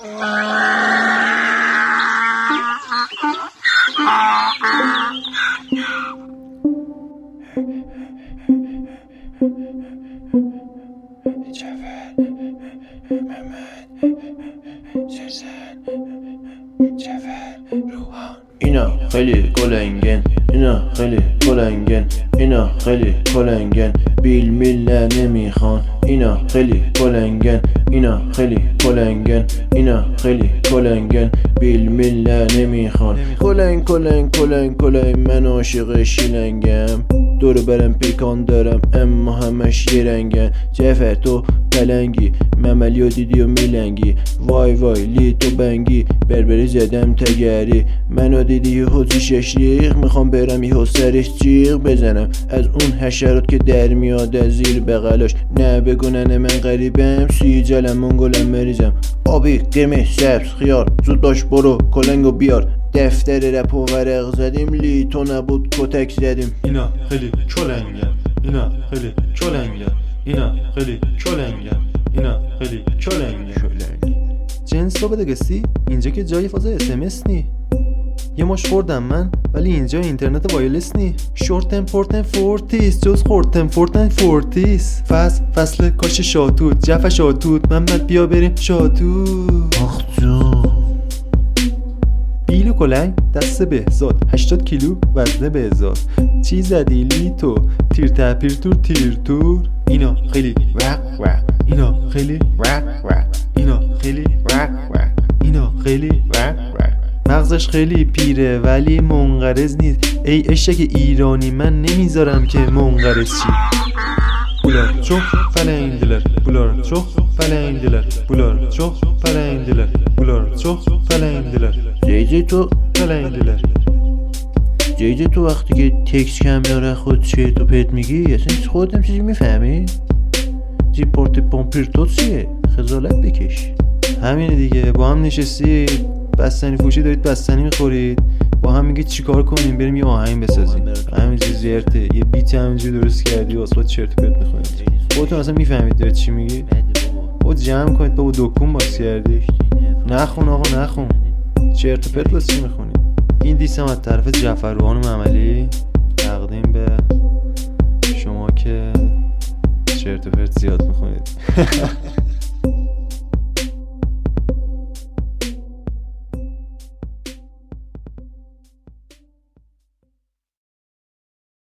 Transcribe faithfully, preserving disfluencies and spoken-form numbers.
جعفر محمد سرسن جعفر روحان. اینا خیلی کلنگن، اینا خیلی کلنگن، اینا خیلی کلنگن، بیل میل نمیخوان. اینا خیلی کلنگن، اینا خیلی کلنگن، اینا خیلی کلنگن، بیل میل نمیخوان. کلنگ کلنگ کلنگ کلنگ، من عاشق شیلنگم، دور برم پیکان دارم اما همش یه رنگن. جعفر تو پلنگی، مملیو دیدی و میلنگی، وای وای لی تو بنگی، بربری زدم تگری، منو دیدی یه حوزی ششریق، میخوام برم یه سرش جیغ بزنم از اون حشرات که در میاد از زیر بغلاش. نه بگونن من غریبم، سی جلم منگولم مریضم، آبی قرمه سبز خیار، زود باش برو کلنگو بیار، دفتر رپ و ورق زدیم، لی تو نبود کتک زدیم. اینا خیلی کلنگن، اینا خیلی کلنگن، اینا خیلی کلنگن، اینا خیلی کلنگن. جنس رو بده گسی، اینجا که جای فاز اس ام اس نی، یه مش خوردم من ولی اینجا اینترنت وایرلس نی. شورتن پورتن فورتیس جز خورتن فورتن فورتیس. فصل فصل کاش شاتوت، جف شاتوت، محمد بیا بریم شاتوت. آخ جون بیل و کلنگ دست بهزاد، هشتاد کیلو وزنه بهزاد. چی زدی لی تو، تیر تپیر تور تیر تور. اینا خیلی وق وق، اینا خیلی وق وق، اینا خیلی وق وق، اینا خیلی وق وق. مغزش خیلی پیره ولی منقرض نیست، ای اشک ایرانی من نمیذارم که منقرض چی. بولار چخ فلنگلر، بولار چخ فلنگلر، بولار چخ فلنگلر، بولار چخ فلنگلر. جی جی تو فلنگلر جی جی تو وقتی که تکس کم داره خود چرت و پرت میگی، اصلا خودت هم چیزی میفهمی؟ جی پورت پامپیر تو چیه؟ خجالت بکش. همینه دیگه، با هم نشستی بستنی فوشی دارید بستنی میخورید، با هم میگید چیکار کنیم بریم یه آهنگ بسازیم، همینجوری زرته یه بیت همینجوری درست کردی واسه خود چرت و پرت میخونید. خودتون اصلا میفهمید دارید چی میگید؟ خود جمع کنید بابا، دکون باز کردی. نخون آقا نخون، چرت و پرت واسه چی میخونید؟ این دیسم از طرف جعفر روحان مملی تقدیم به شما که چرت و پرت زیاد میخونید.